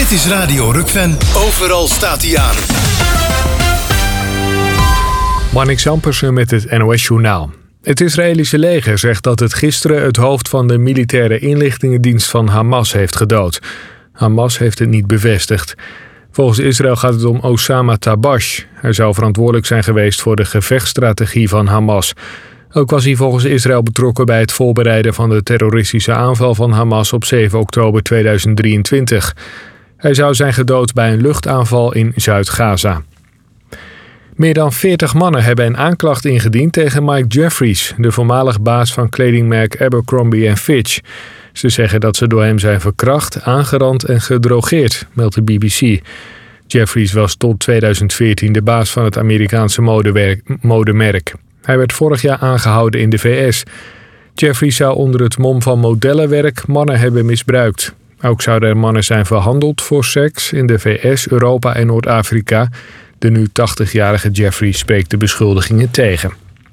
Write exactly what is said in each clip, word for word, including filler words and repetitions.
Dit is Radio Rukven. Overal staat hij aan. Marnix Ampersen met het N O S-journaal. Het Israëlische leger zegt dat het gisteren het hoofd van de militaire inlichtingendienst van Hamas heeft gedood. Hamas heeft het niet bevestigd. Volgens Israël gaat het om Osama Tabash. Hij zou verantwoordelijk zijn geweest voor de gevechtsstrategie van Hamas. Ook was hij volgens Israël betrokken bij het voorbereiden van de terroristische aanval van Hamas op zeven oktober tweeduizend drieëntwintig. Hij zou zijn gedood bij een luchtaanval in Zuid-Gaza. Meer dan veertig mannen hebben een aanklacht ingediend tegen Mike Jeffries, de voormalig baas van kledingmerk Abercrombie en Fitch. Ze zeggen dat ze door hem zijn verkracht, aangerand en gedrogeerd, meldt de B B C. Jeffries was tot tweeduizend veertien de baas van het Amerikaanse modemerk. Hij werd vorig jaar aangehouden in de V S. Jeffries zou onder het mom van modellenwerk mannen hebben misbruikt. Ook zouden er mannen zijn verhandeld voor seks in de V S, Europa en Noord-Afrika. De nu tachtigjarige Jeffries spreekt de beschuldigingen tegen.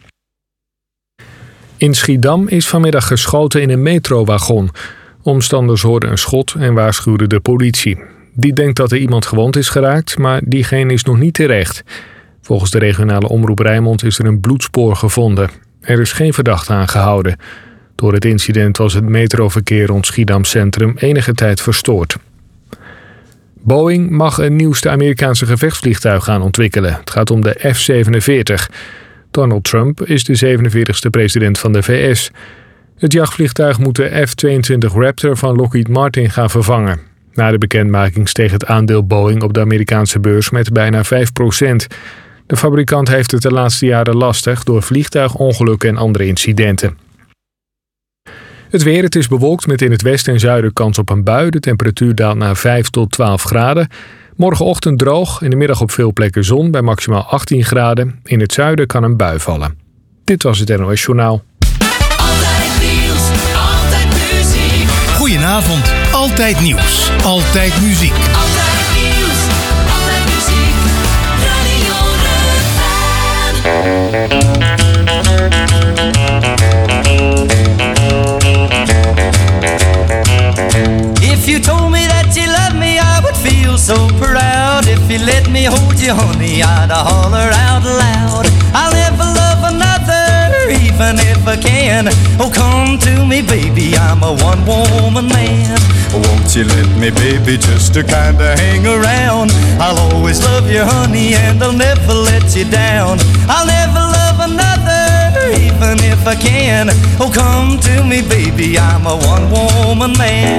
In Schiedam is vanmiddag geschoten in een metrowagon. Omstanders hoorden een schot en waarschuwden de politie. Die denkt dat er iemand gewond is geraakt, maar diegene is nog niet terecht. Volgens de regionale omroep Rijnmond is er een bloedspoor gevonden. Er is geen verdachte aangehouden. Door het incident was het metroverkeer rond Schiedam Centrum enige tijd verstoord. Boeing mag een nieuwste Amerikaanse gevechtsvliegtuig gaan ontwikkelen. Het gaat om de F zevenenveertig. Donald Trump is de zevenenveertigste president van de V S. Het jachtvliegtuig moet de F tweeëntwintig Raptor van Lockheed Martin gaan vervangen. Na de bekendmaking steeg het aandeel Boeing op de Amerikaanse beurs met bijna vijf procent. De fabrikant heeft het de laatste jaren lastig door vliegtuigongelukken en andere incidenten. Het weer, het is bewolkt met in het westen en zuiden kans op een bui. De temperatuur daalt naar vijf tot twaalf graden. Morgenochtend droog, in de middag op veel plekken zon bij maximaal achttien graden. In het zuiden kan een bui vallen. Dit was het N O S-journaal. Altijd nieuws, altijd muziek. Goedenavond, altijd nieuws, altijd muziek. Altijd nieuws, altijd muziek. Radio Rukven. If you told me that you loved me, I would feel so proud. If you let me hold you, honey, I'd holler out loud. I'll never love another, even if I can. Oh, come to me, baby, I'm a one-woman man. Won't you let me, baby, just to kinda hang around? I'll always love you, honey, and I'll never let you down. I'll never love another, even if I can. Oh, come to me, baby, I'm a one-woman man.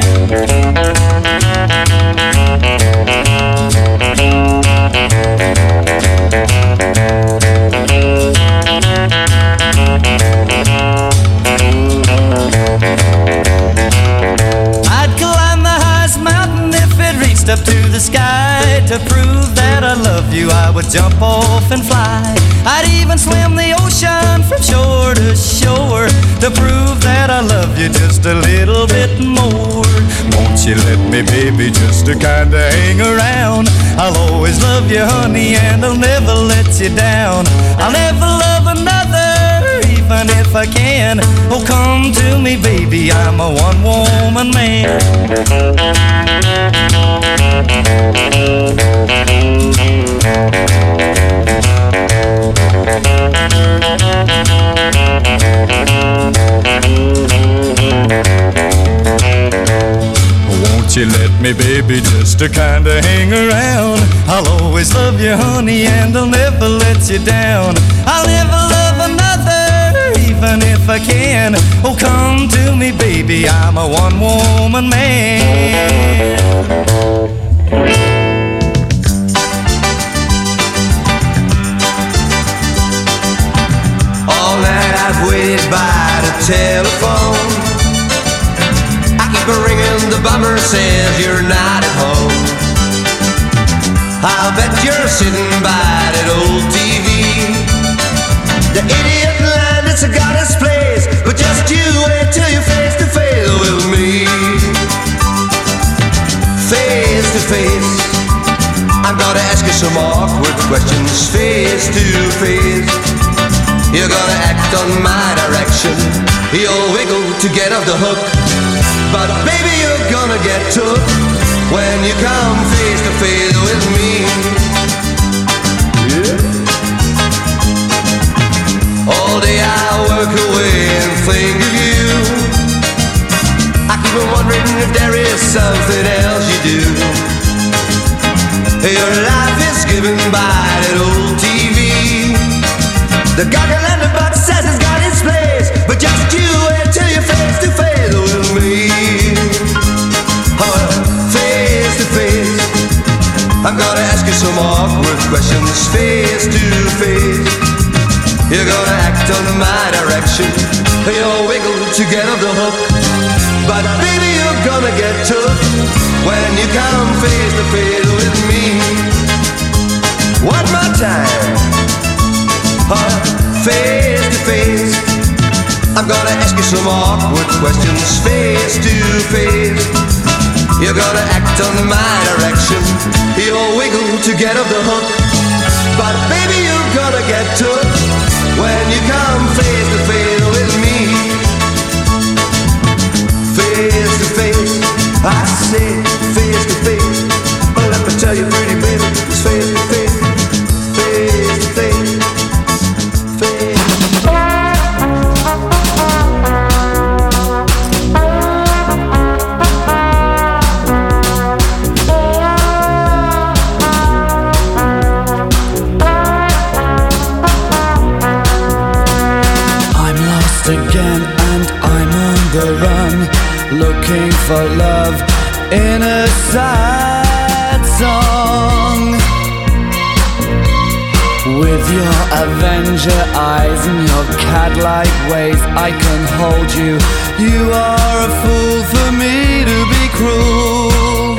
I'd climb the highest mountain if it reached up to the sky. To prove that I love you, I would jump off and fly. I'd even swim the ocean from shore to shore to prove that I love you just a little bit more. Won't you let me, baby, just to kinda hang around? I'll always love you, honey, and I'll never let you down. I'll never love another, even if I can. Oh, come to me, baby, I'm a one-woman man. Won't you let me, baby, just to kinda hang around? I'll always love you, honey, and I'll never let you down. I'll never love another, even if I can. Oh, come to me, baby, I'm a one-woman man. All night I've waited by the telephone. I keep ringing, the bummer says you're not at home. I'll bet you're sitting by that old T V. The idiot line that's got its place, but just you wait till you're face to face with me. Face to face, I'm gonna ask you some awkward questions. Face to face, you're gonna act on my direction. You'll wiggle to get off the hook, but baby, you're gonna get took when you come face to face with me. Yeah. All day I work away and think of you. I keep on wondering if there is something else you do. Your life is given by that old T V. The goggle and the box says it's got its place, but just you wait till you're face to face with me. Oh, face to face. I'm gonna ask you some awkward questions face to face. You're gonna act under my direction. You'll wiggle to get off the hook, but baby you're gonna get took when you come face to face with me. One more time. Uh, face to face. I'm gonna ask you some awkward questions face to face. You're gonna act under my direction. You'll wiggle to get off the hook, but baby you're gonna get took when you come face to face with me. Face to face, I say face to face. But let me tell you pretty baby, it's face to face. Face to face. Again and I'm on the run, looking for love in a sad song. With your Avenger eyes and your cat-like ways, I can hold you. You are a fool for me to be cruel.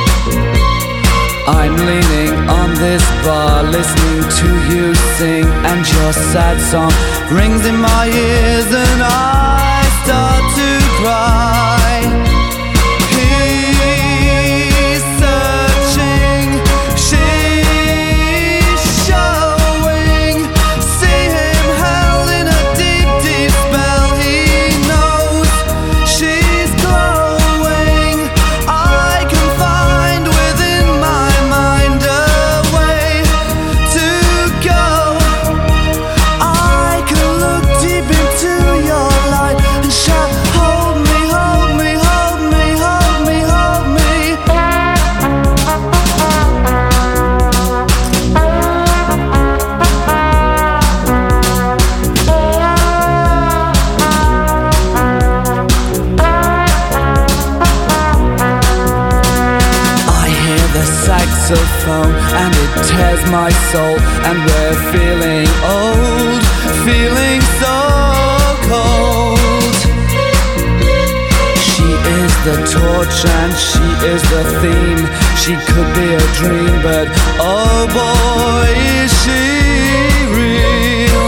I'm leaning on this bar, listening to you sing, and your sad song rings in my ears and I start to cry. He's searching, she's showing. See him held in a deep, deep spell. He knows she's glowing. I can find within my mind a way to go. I can look deep into your light and shout, hold me, hold me, hold me, hold me, hold me. I hear the saxophone and it tears my soul, and we're feeling old, feeling so cold. She is the torch and she is the theme. She could be a dream, but oh boy, is she real.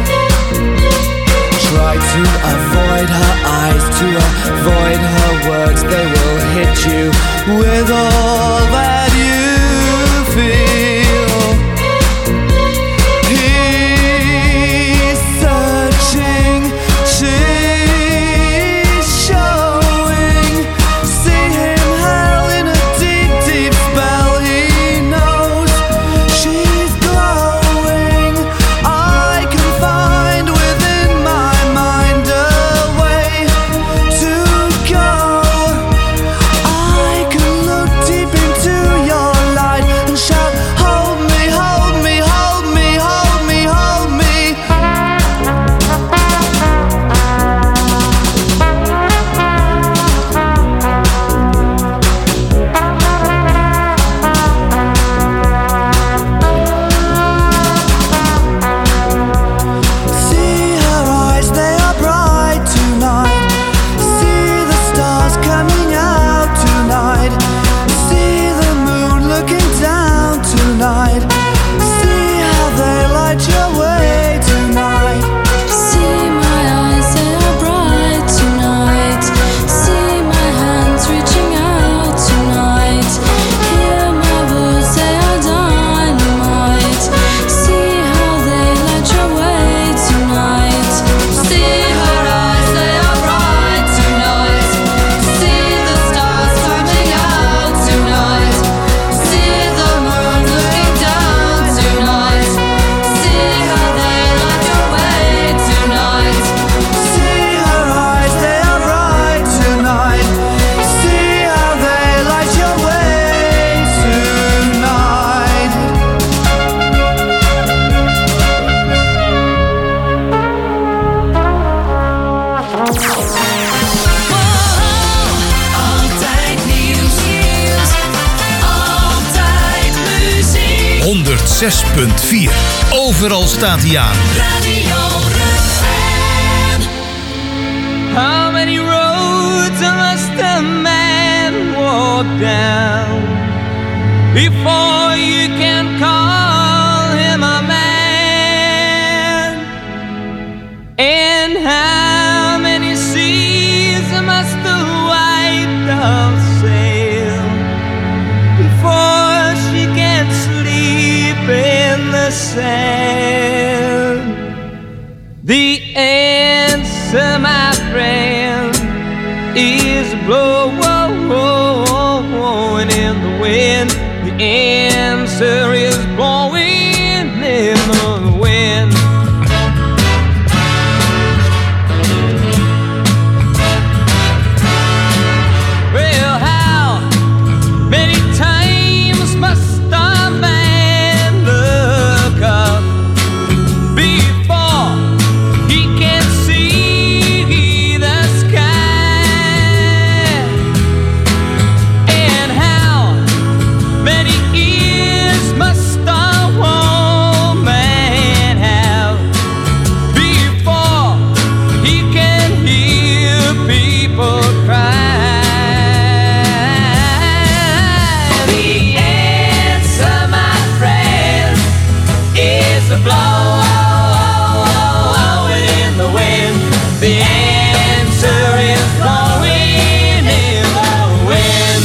Try to avoid her eyes, to avoid her words. They will hit you with all that you feel. He's searching, she's showing. See him held in a deep, deep spell. He knows she's glowing. I can find within my mind a way to go. I can look deep into zes punt vier. Overal staat hij aan. Radio Run. How many roads must a man walk down before you can call him a man? And how many seas must the white dove sail before she can sleep in the sand? The answer, my friend, is blowing in the wind. The answer is blowing in the wind. Well, how many times must a man look up before he can see the sky? And how many ears must a woman have before he can hear people cry? The answer, my friend, is the blowing in the wind. The answer is blowing in the wind.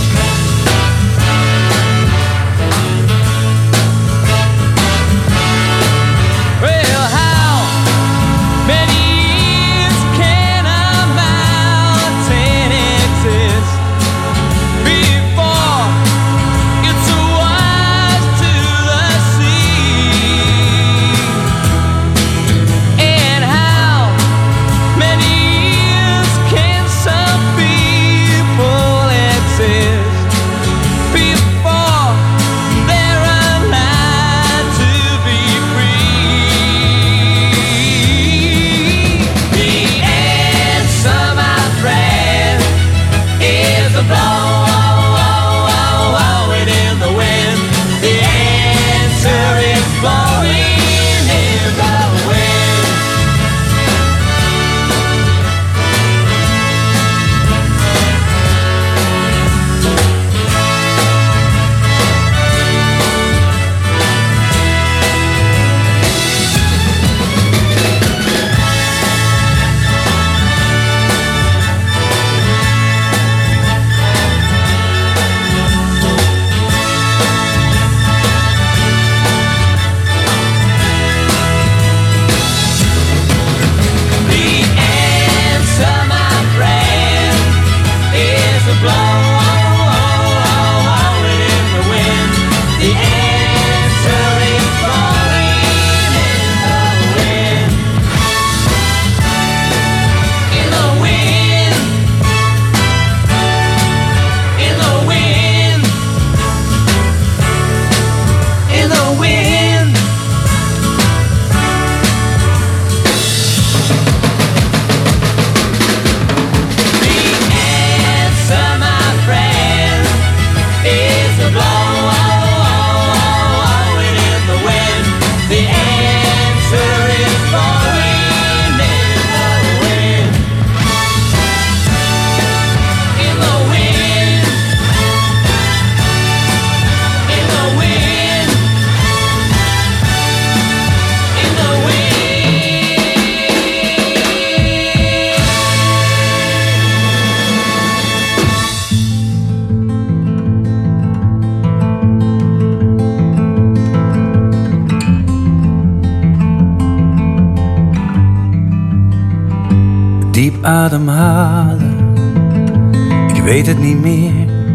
Well, how many years can a mountain exist before it's washed to the sea? And how many years can some people exist before they're allowed to be free? The answer, my friend, is the blowing in the wind. The answer is blowing in the wind. The answer, my friend, is the blowing in the wind. The answer is blowing in the wind. In the wind. In the wind. In the wind. The answer, my friend, is the blowing in the wind. The answer is blowing in the wind. In the wind. In the wind. In the Diep ademhalen, ik weet het niet meer.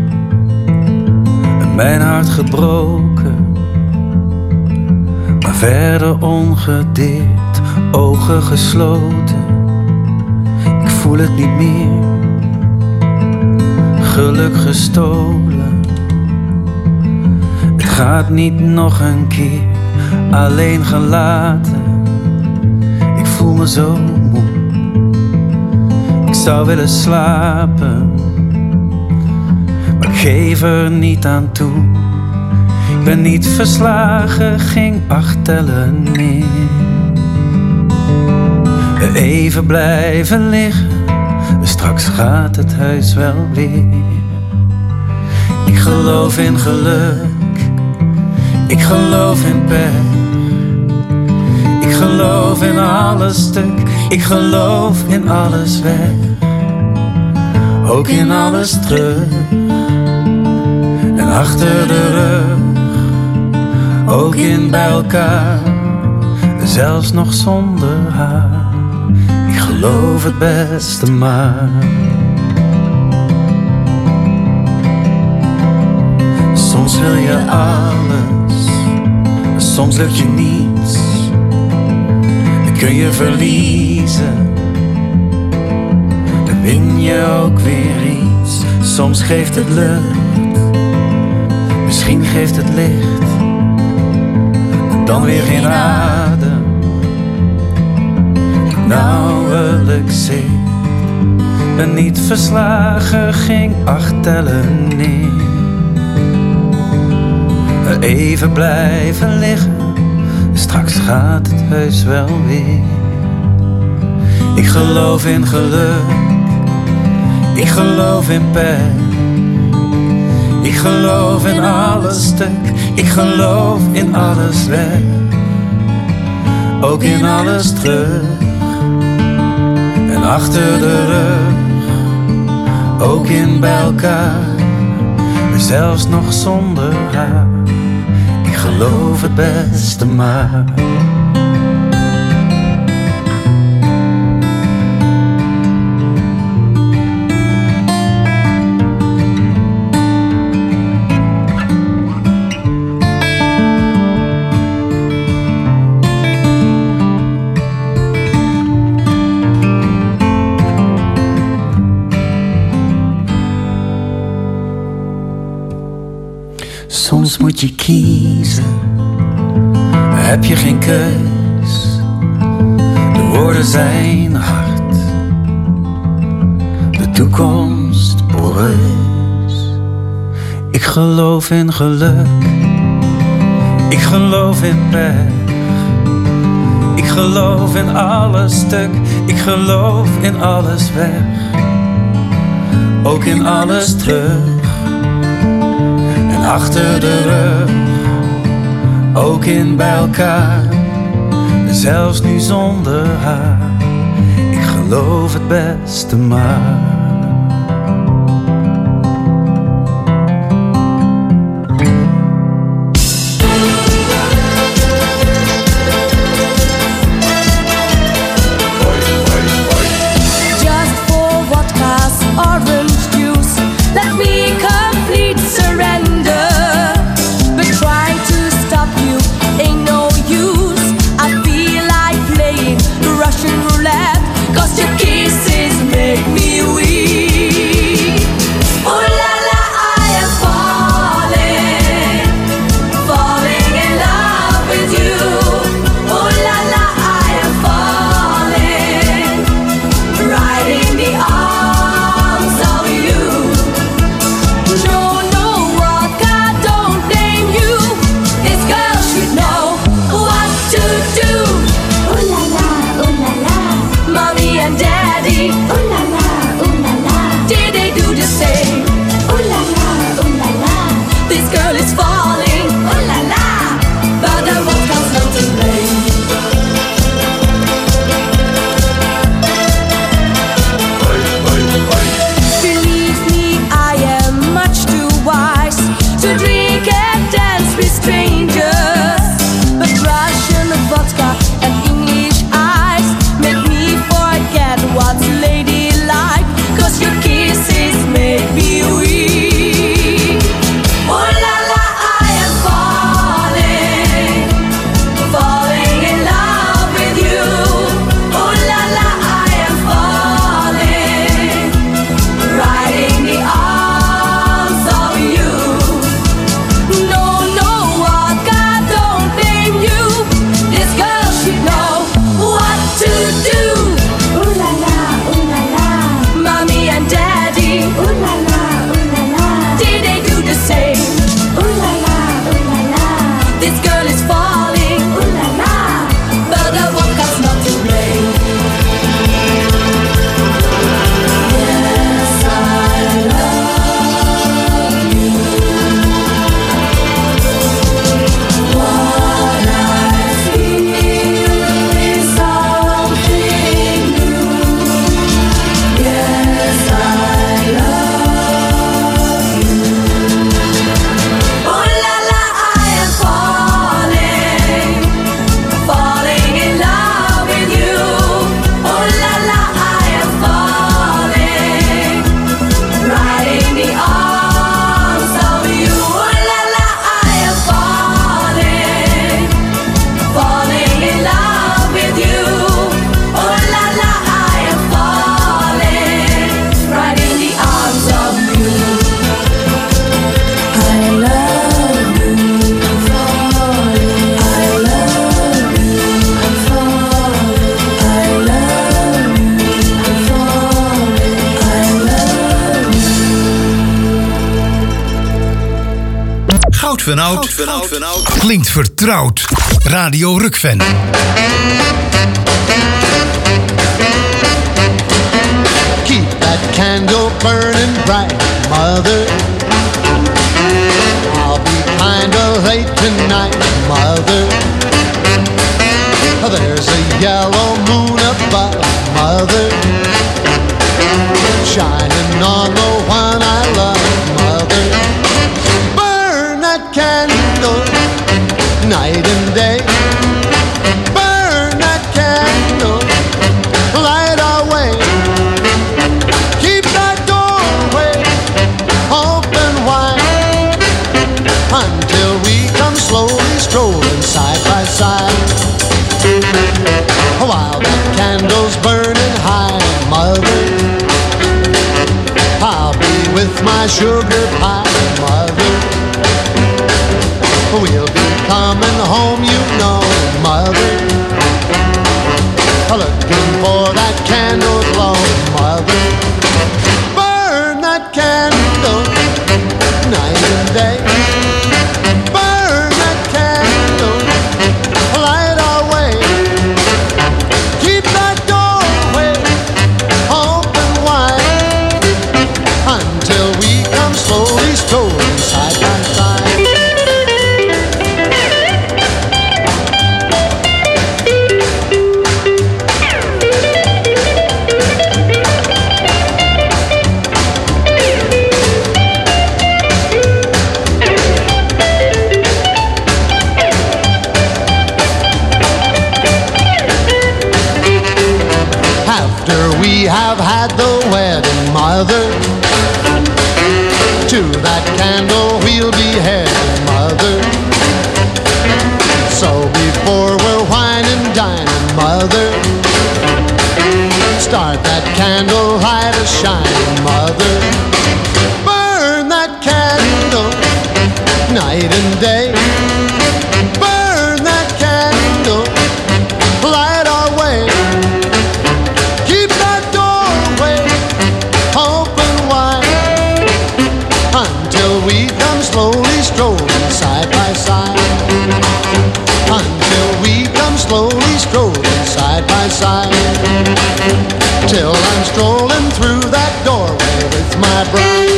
Mijn hart gebroken, maar verder ongedeerd, ogen gesloten. Ik voel het niet meer, geluk gestolen. Het gaat niet nog een keer, alleen gelaten. Ik voel me zo moe, ik zou willen slapen, maar ik geef er niet aan toe. Ik ben niet verslagen, ging acht tellen neer. Even blijven liggen, straks gaat het huis wel weer. Ik geloof in geluk, ik geloof in pech. Ik geloof in alles stuk, ik geloof in alles weg. Ook in alles terug en achter de rug. Ook in bij elkaar, zelfs nog zonder haar. Ik geloof het beste maar. Soms wil je alles, soms lukt je niets. Dan kun je verliezen, dan win je ook weer iets. Soms geeft het lucht, misschien geeft het licht. En dan weer geen adem, nauwelijks zicht. Ben niet verslagen, ging acht tellen neer. Even blijven liggen, straks gaat het heus wel weer. Ik geloof in geluk, ik geloof in pech. Ik geloof in alles stuk, ik geloof in alles weg. Ook in alles terug en achter de rug. Ook in bij elkaar, zelfs nog zonder haar. Ik geloof het beste maar. Soms moet je kiezen, heb je geen keus. De woorden zijn hard, de toekomst poreus. Ik geloof in geluk, ik geloof in pech. Ik geloof in alles stuk, ik geloof in alles weg. Ook in alles terug en achter de rug. Ook in bij elkaar, zelfs nu zonder haar. Ik geloof het beste maar. Russian roulette, 'cause your kisses make me weak. Goud van oud. Klinkt vertrouwd. Radio Rukven. Keep that candle burning bright, mother. I'll be kinda late tonight, mother. There's a yellow moon above, mother, shining on the one I love, mother. Burn that candle night and day. Burn that candle, light our way. Keep that doorway open wide until we come slowly strolling side by side. While that candle's burning high, mother, I'll be with my sugar pie, mother. We'll be coming home, you know, mother, looking for that candle glow, mother. Burn that candle night and day. Burn that candle, light our way. Keep that doorway open wide until we come slowly strolling side by side. After we have had the wedding, mother, to that candle we'll be heading, mother. So before we're whining, dining, mother, start that candle light a shining, mother. Burn that candle night and day. Burn that candle, light our way. Keep that doorway open wide until we come slowly strolling side by side. Until we come slowly strolling side by side. Till I'm strolling through that doorway with my bride.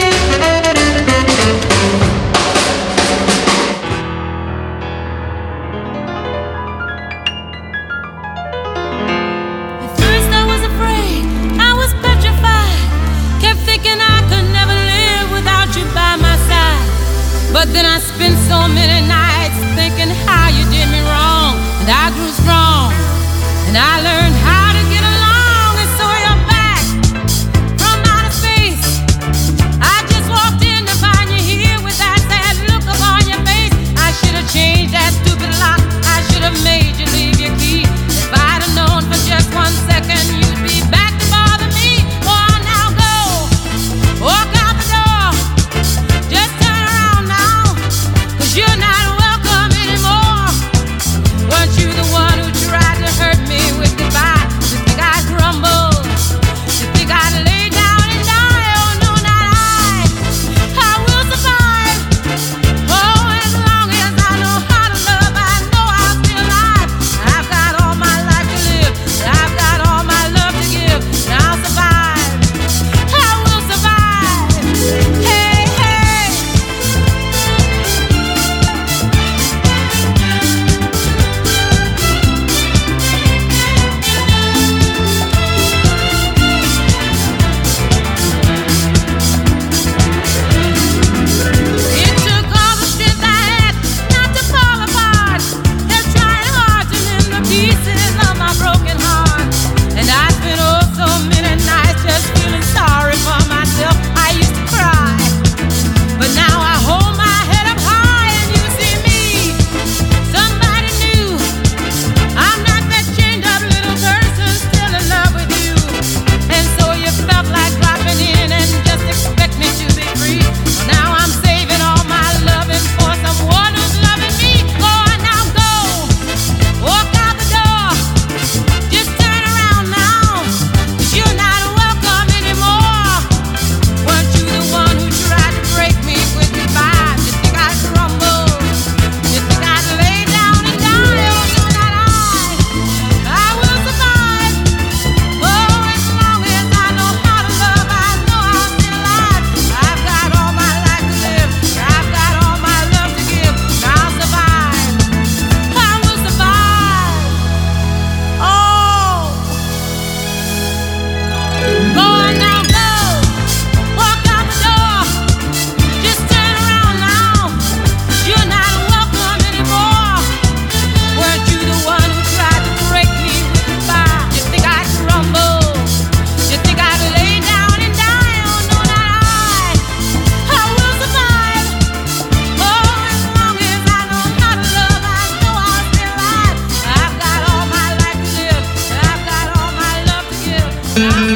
At first I was afraid, I was petrified. Kept thinking I could never live without you by my side. But then I spent so many nights thinking how you did me wrong. And I grew strong, and I learned how to get along. And so you're back from outer space. I just walked in to find you here with that sad look upon your face. I should have changed that stupid lock. I should have made you leave your key. If I'd have known for just one second you'd be back to bother me. Oh, now go, walk out the door. Just turn around now, 'cause you're not welcome anymore. Weren't you the one who tried to hurt me with goodbye?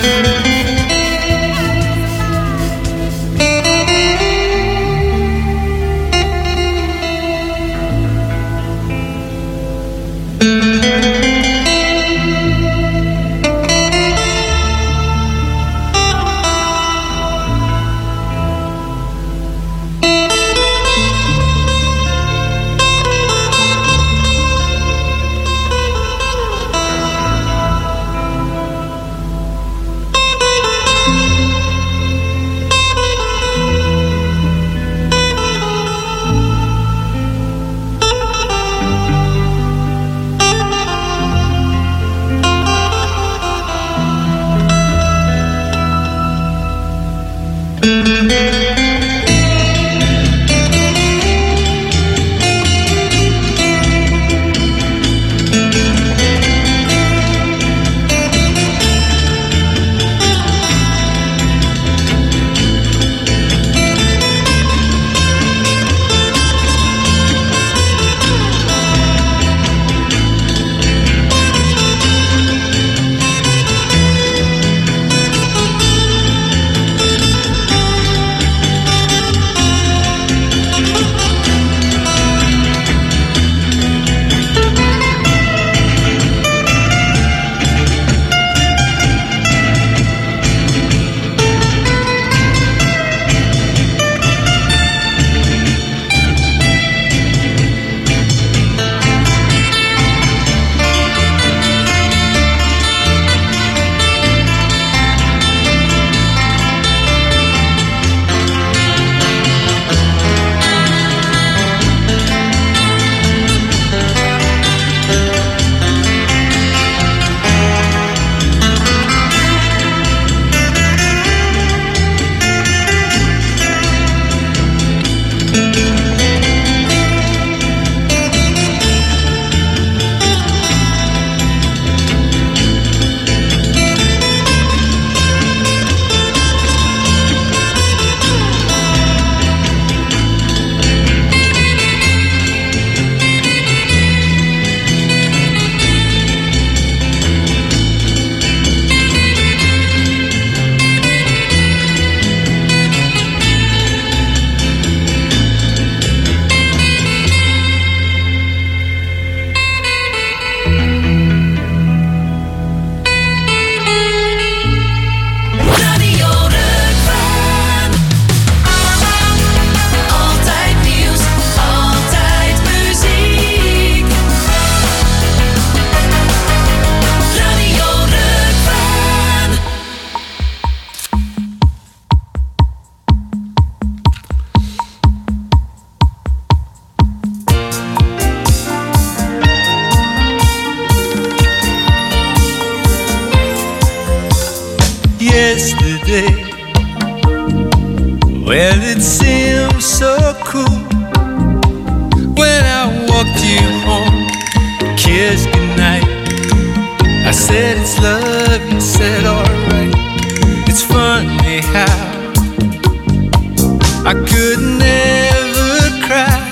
Yesterday, well, it seemed so cool when I walked you home, kissed goodnight. I said it's love, you said alright. It's funny how I could never cry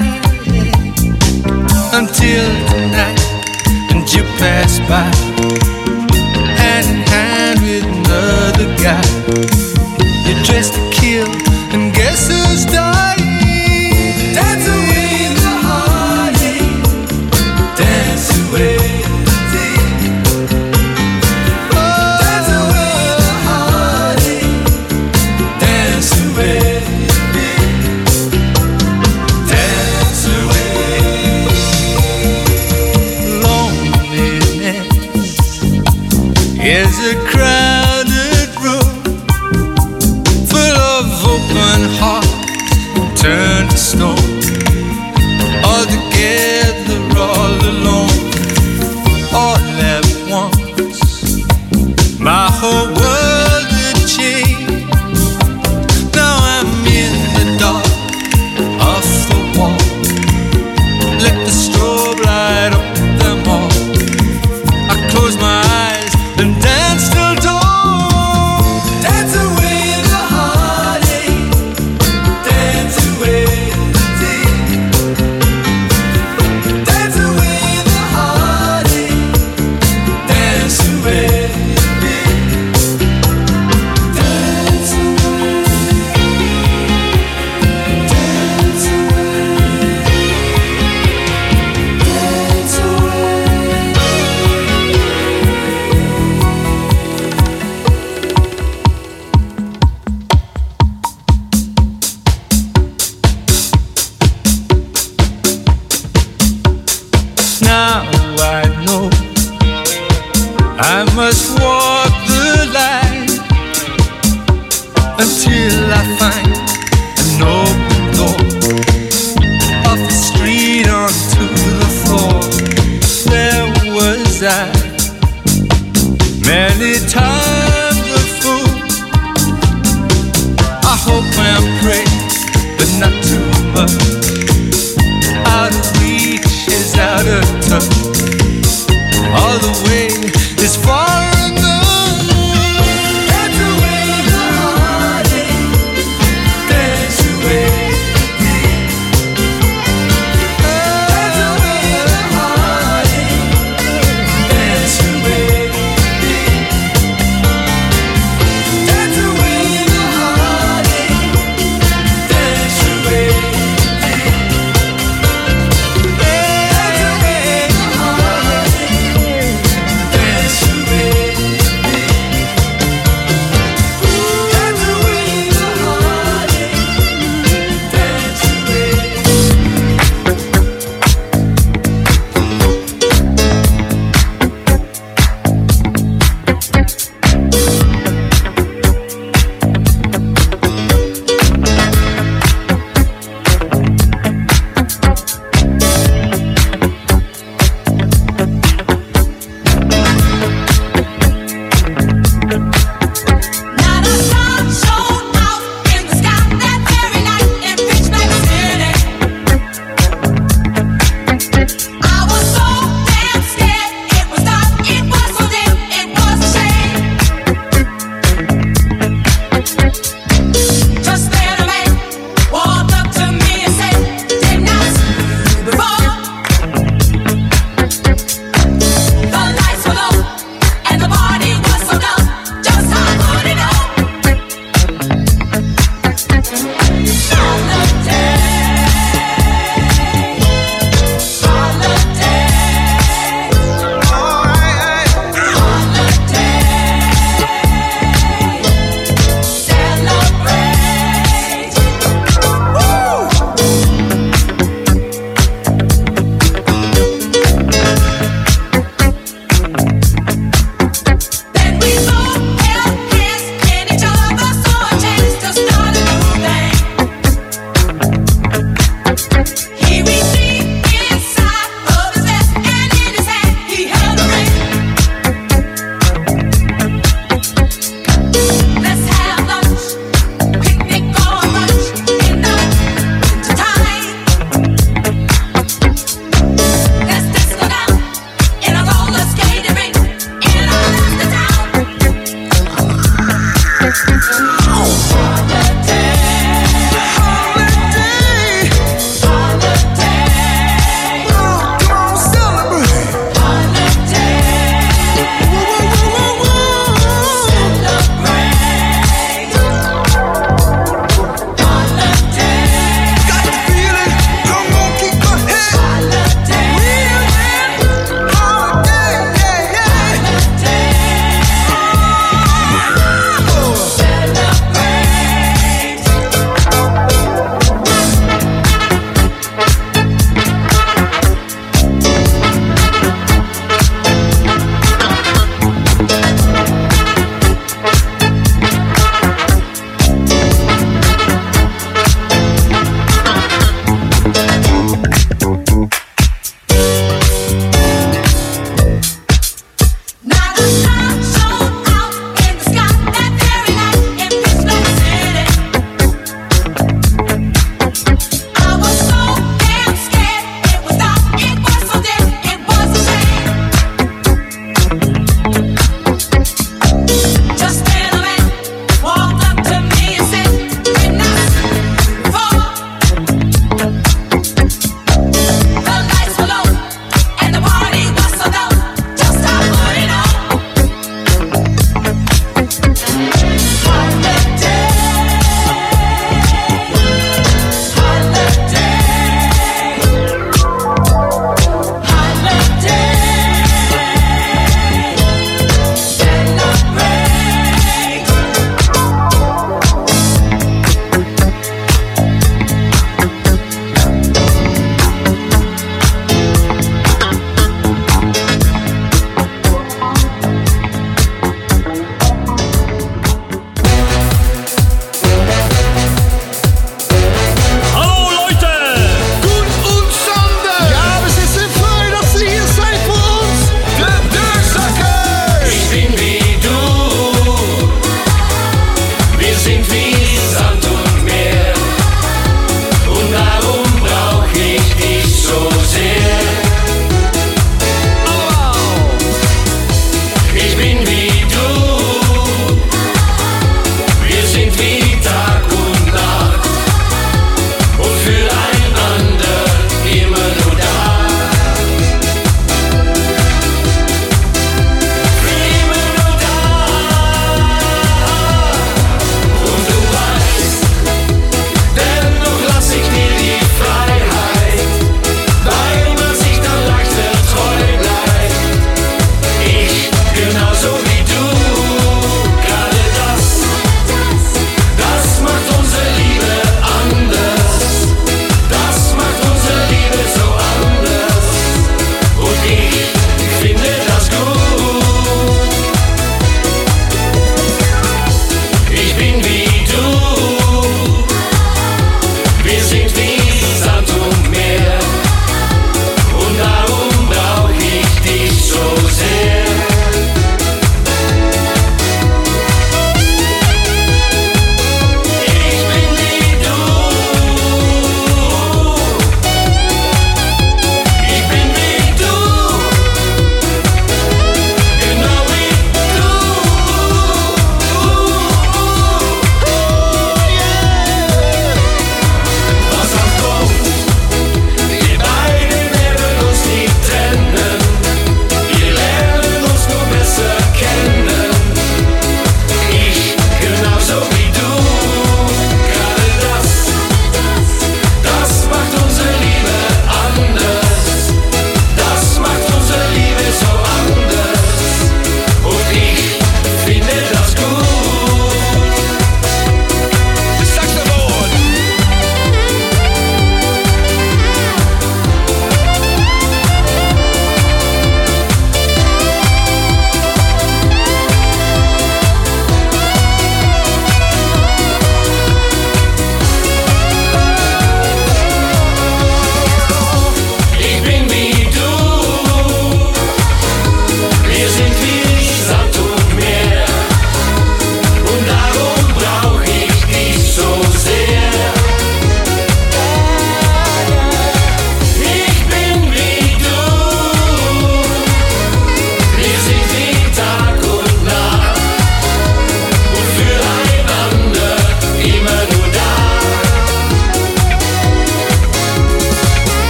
until tonight, and you passed by, hand in hand with another guy. You're dressed to kill, and guess who's dying? Dance away the heartache, dance away the day. Oh, dance away the heartache, dance away the day. Dance away loneliness. I must walk the line until I find an open door off the street onto the floor. There was I, many times a fool. I hope and pray, but not too much. Out of reach is out of touch. All the way is far.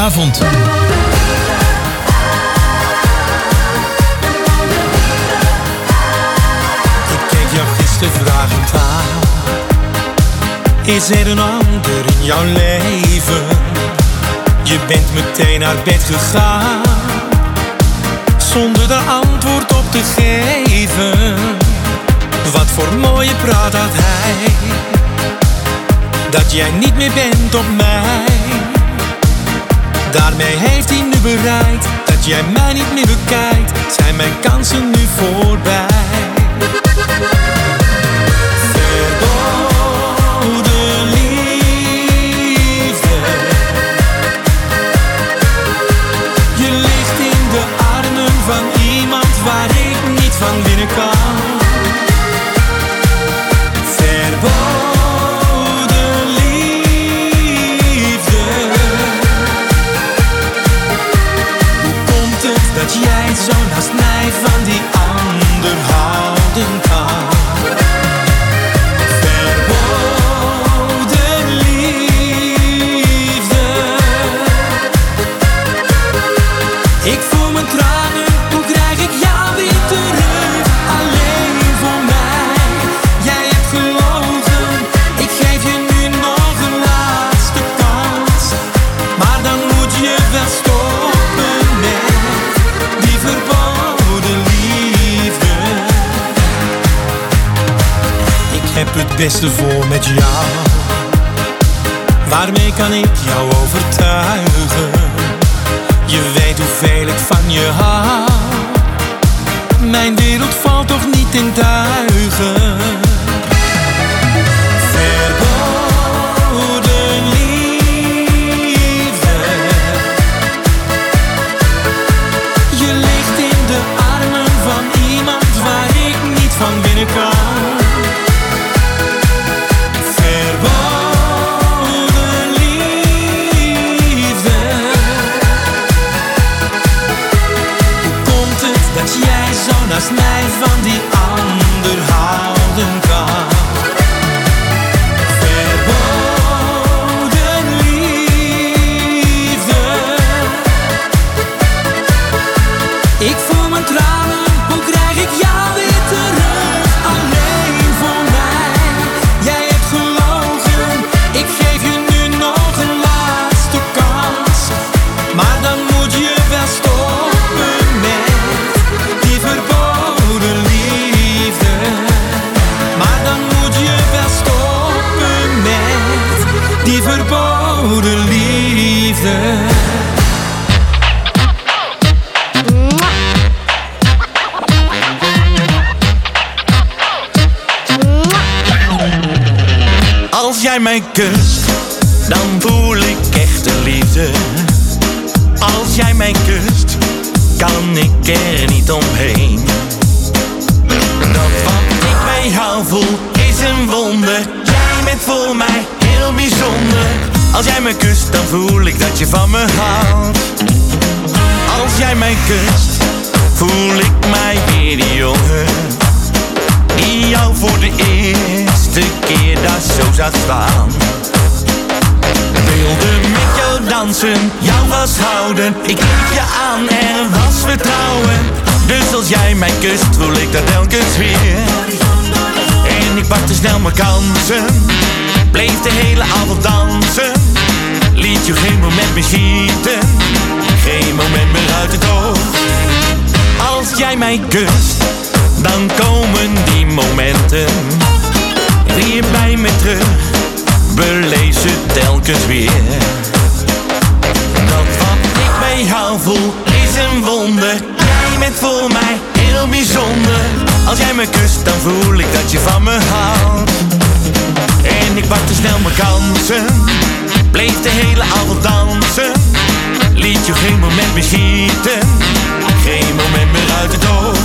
Goedenavond. Ik keek jou gisteren vragend aan. Is er een ander in jouw leven? Je bent meteen naar bed gegaan, zonder er antwoord op te geven. Wat voor mooie praat had hij, dat jij niet meer bent op mij. Daarmee heeft hij nu bereikt dat jij mij niet meer bekijkt. Zijn mijn kansen nu voorbij? Verboden liefde. Je ligt in de armen van iemand waar ik niet van binnen kan. Verboden liefde. Hoe komt het dat jij zo naast mij van die ander houden kan? Verboden liefde. Ik voel mijn tranen, hoe krijg ik jou weer terug? Alleen voor mij, jij hebt gelogen. Ik geef je nu nog een laatste kans, maar dan moet je wel stoppen met die verboden liefde. Ik heb het beste voor met jou. Waarmee kan ik jou overtuigen? Je weet hoeveel ik van je hou. Mijn wereld valt toch niet in duigen. Verboden liefde. Je ligt in de armen van iemand waar ik niet van binnen kan. Verboden liefde. Hoe komt het dat jij zo naast mij van die ander houden kan? Verboden liefde. Ik voel mijn tranen, hoe krijg ik jou weer terug? Alleen voor mij, jij hebt gelogen. Ik geef je nu nog een laatste kans, maar dan moet je wel stoppen met die verboden liefde. Maar dan moet je wel stoppen met die verboden liefde. Als jij mij kust, dan voel ik echte liefde. Als jij mij kust, kan ik er niet omheen. Dat wat ik bij jou voel, is een wonder. Jij bent voor mij heel bijzonder. Als jij me kust, dan voel ik dat je van me houdt. Als jij mij kust, voel ik mij weer die jongen die jou voor de eerste keer daar zo zag staan. Wilde met jou dansen, jou vasthouden. Ik liep je aan, er was vertrouwen. Dus als jij mij kust, voel ik dat telkens weer. En ik pakte snel mijn kansen, bleef de hele avond dansen. Liet je geen moment meer schieten, geen moment meer uit het oog. Als jij mij kust, dan komen die momenten weer bij me terug. Beleef ze telkens weer. Dat wat ik bij jou voel, is een wonder. Jij bent voor mij heel bijzonder. Als jij me kust, dan voel ik dat je van me houdt. En ik pakte snel mijn kansen, bleef de hele avond dansen. Liet je geen moment meer schieten, geen moment meer uit het oog.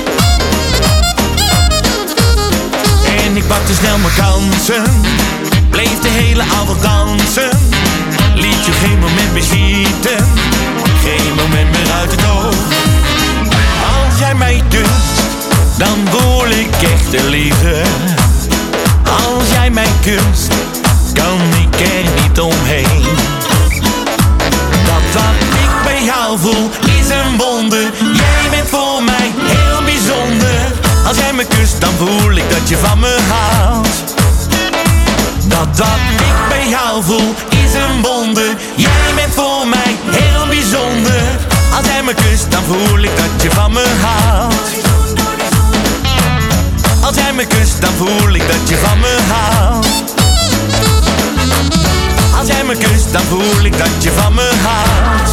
En ik pakte snel mijn kansen, bleef de hele avond dansen. Liet je geen moment meer schieten, geen moment meer uit het oog. Als jij mij kust, dan voel ik echte liefde. Als jij mij kust, kan ik er niet omheen. Dat wat ik bij jou voel is een wonder. Jij bent voor mij heel bijzonder. Als jij me kust, dan voel ik dat je van me houdt. Dat wat ik bij jou voel is een wonder. Jij bent voor mij heel bijzonder. Als jij me kust, dan voel ik dat je van me houdt. Als jij me kust, dan voel ik dat je van me houdt. Als jij me kust, dan voel ik dat je van me houdt.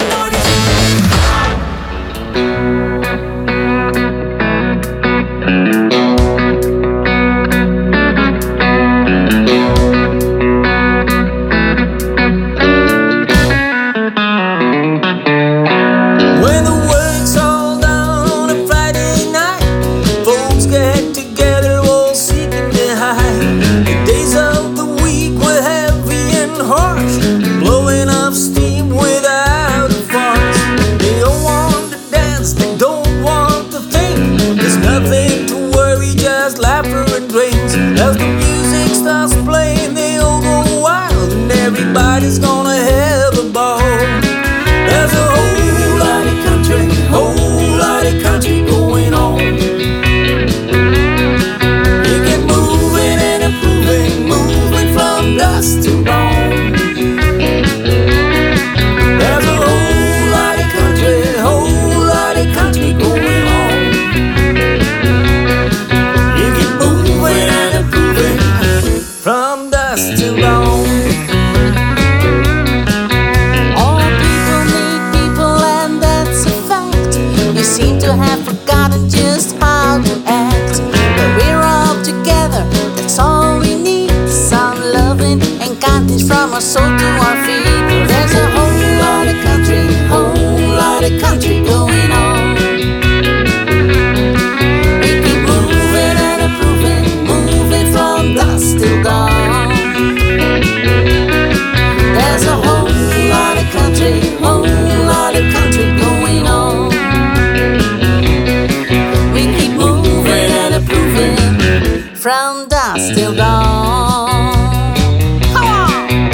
Everybody's gonna have a ball. There's a whole lot of country, whole lot of country going on. You get moving and improving, moving from dusk to dawn. There's a whole lot of country, whole lot of country going on. You get moving and improving from dusk to dawn. Have forgotten just how to act, but we're all together, that's all we need. Some loving and kindness from our soul to our feet. There's a whole lot of country, whole lot of country going on. We keep moving and improving, moving from dusk till dawn. There's a whole lot of country, whole lot of country going on. From dusk till dawn. Come on!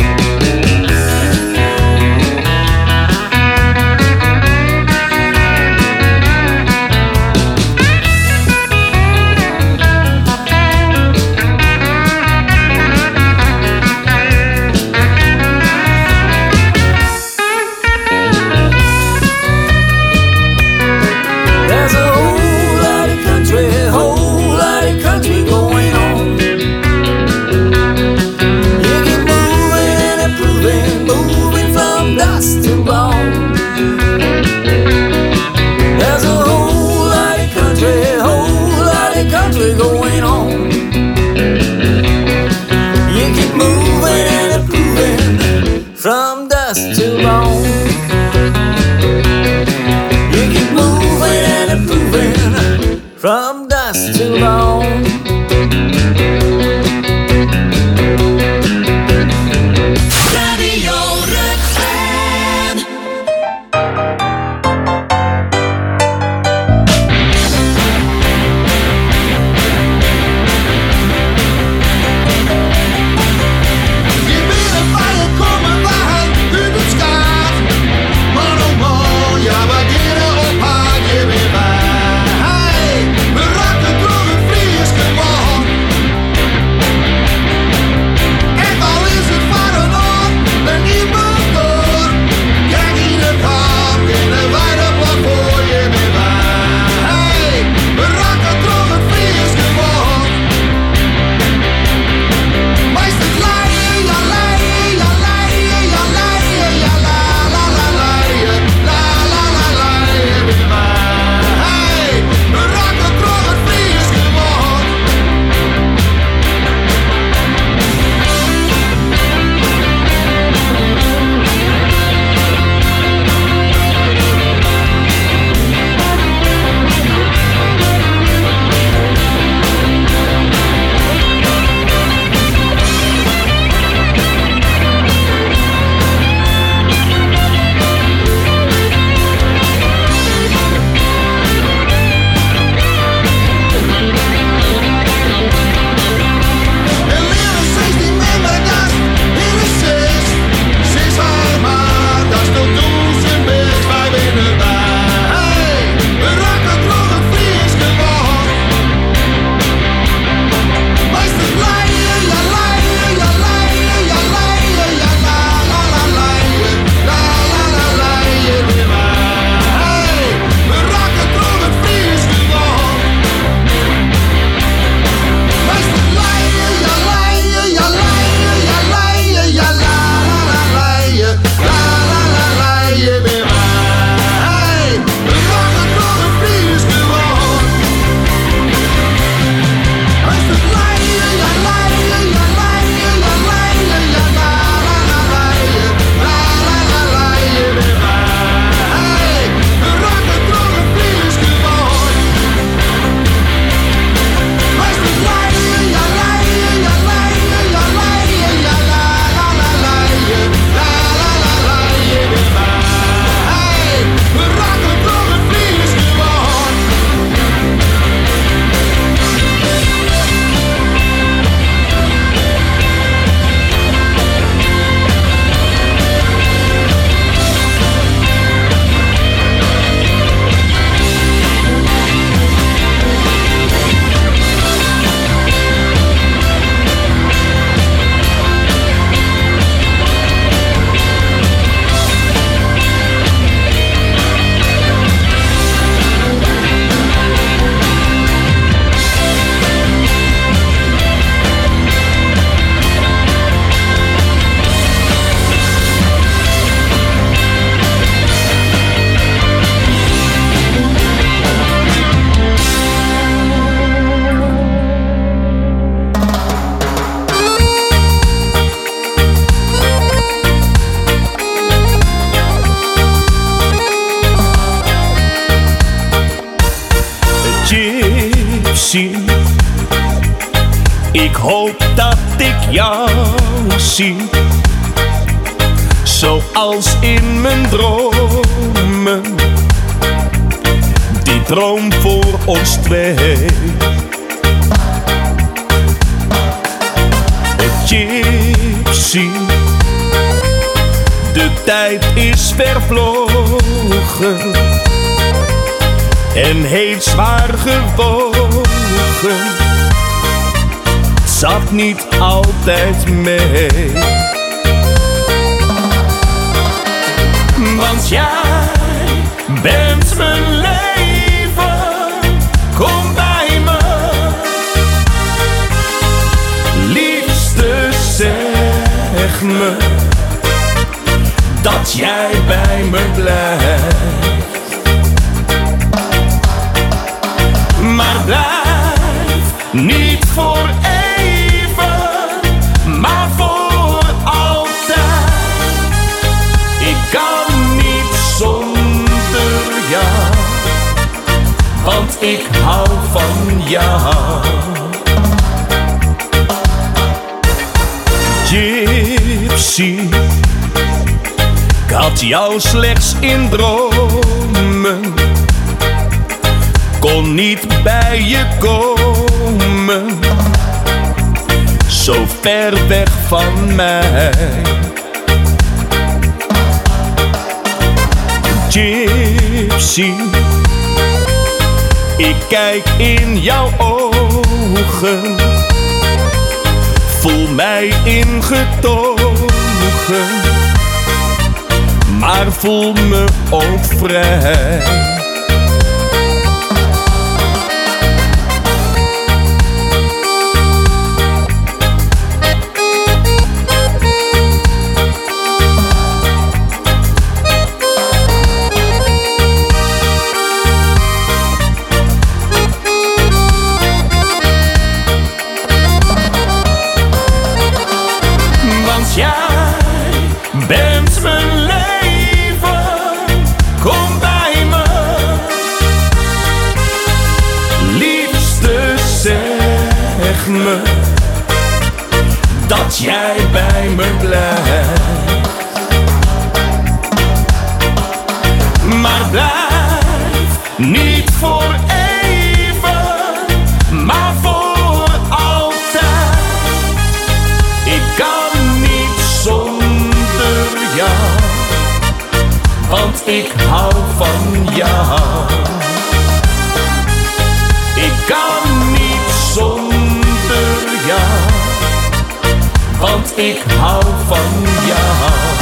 There's a whole lot of country, whole lot of country going on. Ik hoop dat ik jou zie, zoals in mijn dromen. Die droom voor ons twee. Gypsy, de tijd is vervlogen en heeft zwaar gewogen. Het zat niet altijd mee, want jij bent mijn leven. Kom bij me, liefste, zeg me dat jij bij me blijft. Maar blijf niet voor even, maar voor altijd. Ik kan niet zonder jou, want ik hou van jou. Gypsy, ik had jou slechts in dromen, kon niet bij je komen, zo ver weg van mij. Gypsy, ik kijk in jouw ogen, voel mij ingetogen, maar voel me ook vrij. Bent mijn leven, kom bij me. Liefste, zeg me dat jij bij me blijft. Maar blijf niet voor even, maar voor altijd. Ik kan niet zonder jou, want ik hou van jou. Ik kan niet zonder jou, want ik hou van jou.